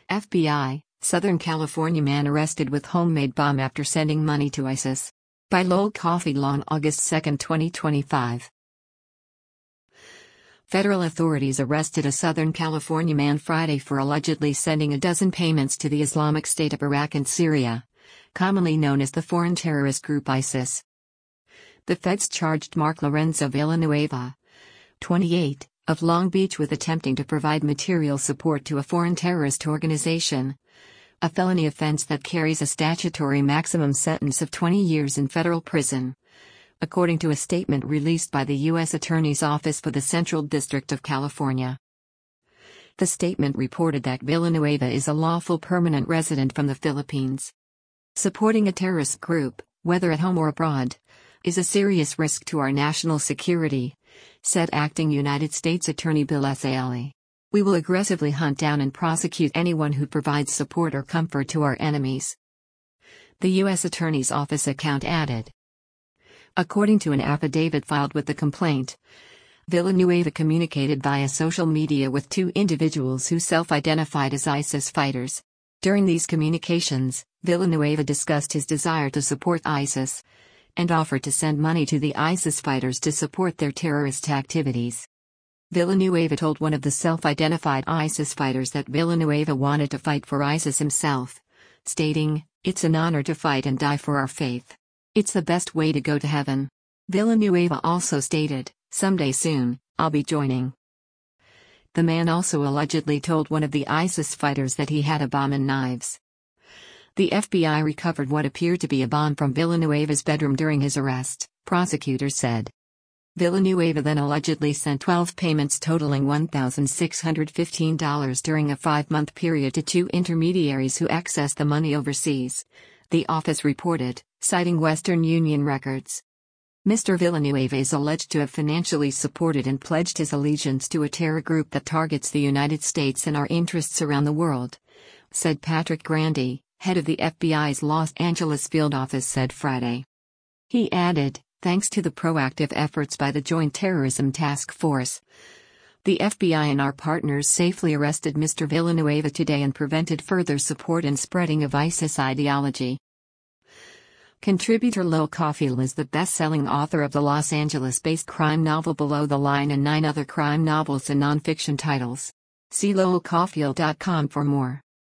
FBI, Southern California man arrested with homemade bomb after sending money to ISIS. By Lowell Cauffield on August 2, 2025. Federal authorities arrested a Southern California man Friday for allegedly sending a dozen payments to the Islamic State of Iraq and Syria, commonly known as the foreign terrorist group ISIS. The feds charged Mark Lorenzo Villanueva, 28, of Long Beach with attempting to provide material support to a foreign terrorist organization, a felony offense that carries a statutory maximum sentence of 20 years in federal prison, according to a statement released by the U.S. Attorney's Office for the Central District of California. The statement reported that Villanueva is a lawful permanent resident from the Philippines. Supporting a terrorist group, whether at home or abroad, is a serious risk to our national security, said Acting United States Attorney Bill Essayali. We will aggressively hunt down and prosecute anyone who provides support or comfort to our enemies. The U.S. Attorney's Office account added. According to an affidavit filed with the complaint, Villanueva communicated via social media with two individuals who self-identified as ISIS fighters. During these communications, Villanueva discussed his desire to support ISIS and offered to send money to the ISIS fighters to support their terrorist activities. Villanueva told one of the self-identified ISIS fighters that Villanueva wanted to fight for ISIS himself, stating, "It's an honor to fight and die for our faith. It's the best way to go to heaven." Villanueva also stated, "Someday soon, I'll be joining." The man also allegedly told one of the ISIS fighters that he had a bomb and knives. The FBI recovered what appeared to be a bomb from Villanueva's bedroom during his arrest, prosecutors said. Villanueva then allegedly sent 12 payments totaling $1,615 during a 5-month period to two intermediaries who accessed the money overseas, the office reported, citing Western Union records. Mr. Villanueva is alleged to have financially supported and pledged his allegiance to a terror group that targets the United States and our interests around the world, said Patrick Grandy, head of the FBI's Los Angeles field office, said Friday. He added, "Thanks to the proactive efforts by the Joint Terrorism Task Force, the FBI and our partners safely arrested Mr. Villanueva today and prevented further support and spreading of ISIS ideology." Contributor Lowell Cauffield is the best-selling author of the Los Angeles-based crime novel Below the Line and 9 other crime novels and nonfiction titles. See lowellcauffield.com for more.